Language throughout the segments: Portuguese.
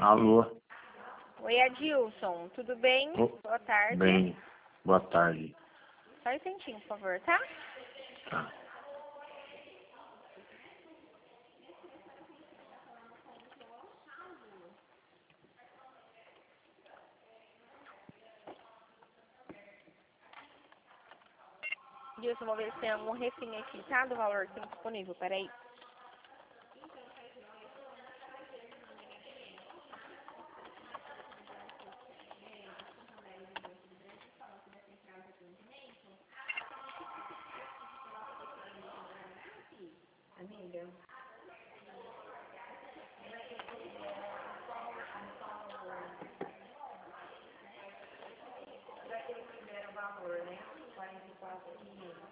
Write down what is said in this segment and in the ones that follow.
Alô? Oi, Adilson, tudo bem? Boa tarde. Bem, boa tarde. Só um instantinho, por favor, tá? Tá. Adilson, vou ver se tem algum refém aqui, tá? Do valor que tem disponível, peraí. Amiga. Já que ele primeiro o valor, né? 44.500.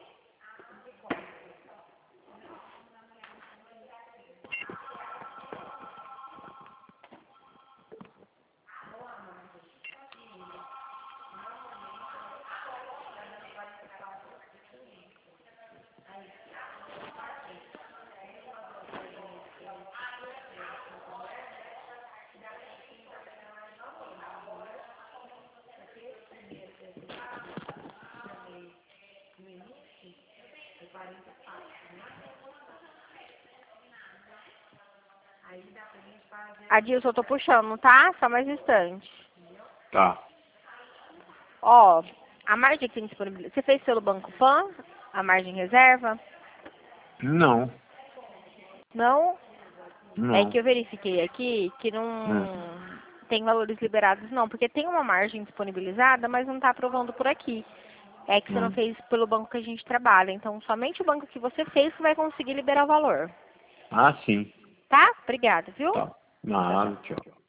Adilson, eu tô puxando, tá? Só mais um instante. Tá. Ó, a margem que tem disponível. Você fez pelo Banco Pan? A margem reserva? Não. Não? Não. É que eu verifiquei aqui que não tem valores liberados, não. Porque tem uma margem disponibilizada, mas não tá aprovando por aqui. É que você não fez pelo banco que a gente trabalha. Então, somente o banco que você fez que vai conseguir liberar o valor. Ah, sim. Tá? Obrigada, viu? Tá. Nada, tchau.